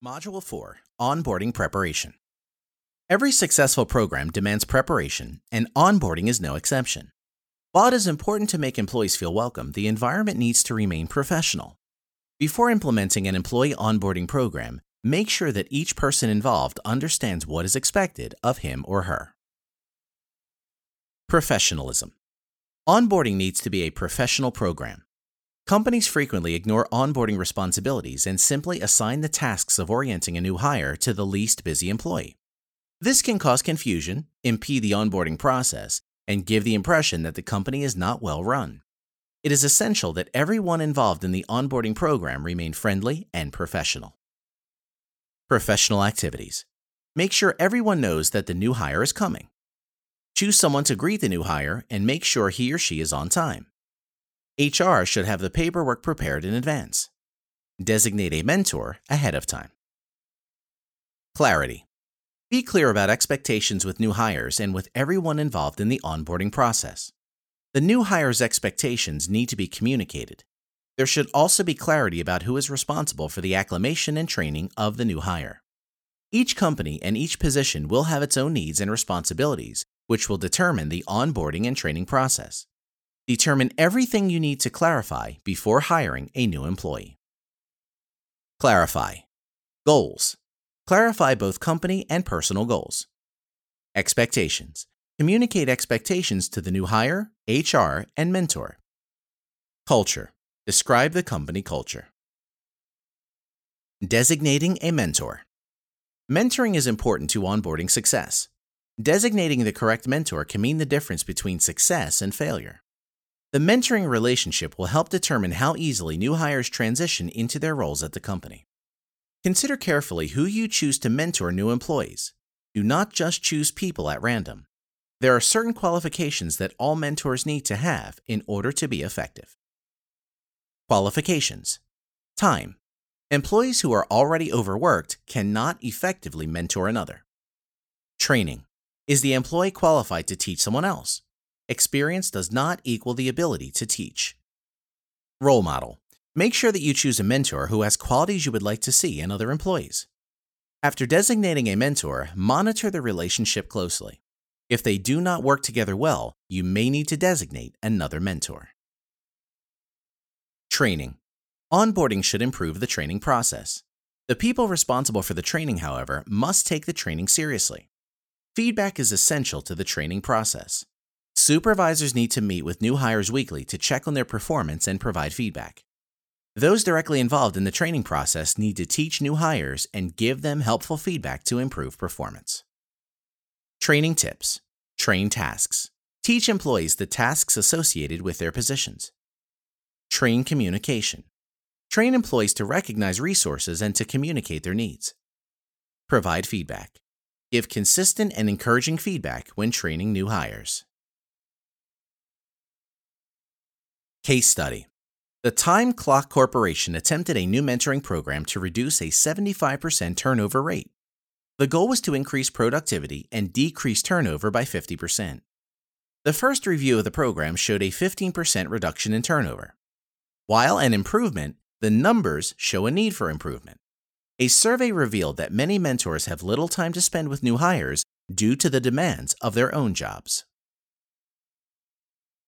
Module 4, Onboarding Preparation. Every successful program demands preparation, and onboarding is no exception. While it is important to make employees feel welcome, the environment needs to remain professional. Before implementing an employee onboarding program, make sure that each person involved understands what is expected of him or her. Professionalism. Onboarding needs to be a professional program. Companies frequently ignore onboarding responsibilities and simply assign the tasks of orienting a new hire to the least busy employee. This can cause confusion, impede the onboarding process, and give the impression that the company is not well run. It is essential that everyone involved in the onboarding program remain friendly and professional. Professional activities. Make sure everyone knows that the new hire is coming. Choose someone to greet the new hire and make sure he or she is on time. HR should have the paperwork prepared in advance. Designate a mentor ahead of time. Clarity. Be clear about expectations with new hires and with everyone involved in the onboarding process. The new hire's expectations need to be communicated. There should also be clarity about who is responsible for the acclimation and training of the new hire. Each company and each position will have its own needs and responsibilities, which will determine the onboarding and training process. Determine everything you need to clarify before hiring a new employee. Clarify. Goals. Clarify both company and personal goals. Expectations. Communicate expectations to the new hire, HR, and mentor. Culture. Describe the company culture. Designating a mentor. Mentoring is important to onboarding success. Designating the correct mentor can mean the difference between success and failure. The mentoring relationship will help determine how easily new hires transition into their roles at the company. Consider carefully who you choose to mentor new employees. Do not just choose people at random. There are certain qualifications that all mentors need to have in order to be effective. Qualifications. Time. Employees who are already overworked cannot effectively mentor another. Training. Is the employee qualified to teach someone else? Experience does not equal the ability to teach. Role model. Make sure that you choose a mentor who has qualities you would like to see in other employees. After designating a mentor, monitor the relationship closely. If they do not work together well, you may need to designate another mentor. Training. Onboarding should improve the training process. The people responsible for the training, however, must take the training seriously. Feedback is essential to the training process. Supervisors need to meet with new hires weekly to check on their performance and provide feedback. Those directly involved in the training process need to teach new hires and give them helpful feedback to improve performance. Training tips. Train tasks. Teach employees the tasks associated with their positions. Train communication. Train employees to recognize resources and to communicate their needs. Provide feedback. Give consistent and encouraging feedback when training new hires. Case study. The Time Clock Corporation attempted a new mentoring program to reduce a 75% turnover rate. The goal was to increase productivity and decrease turnover by 50%. The first review of the program showed a 15% reduction in turnover. While an improvement, the numbers show a need for improvement. A survey revealed that many mentors have little time to spend with new hires due to the demands of their own jobs.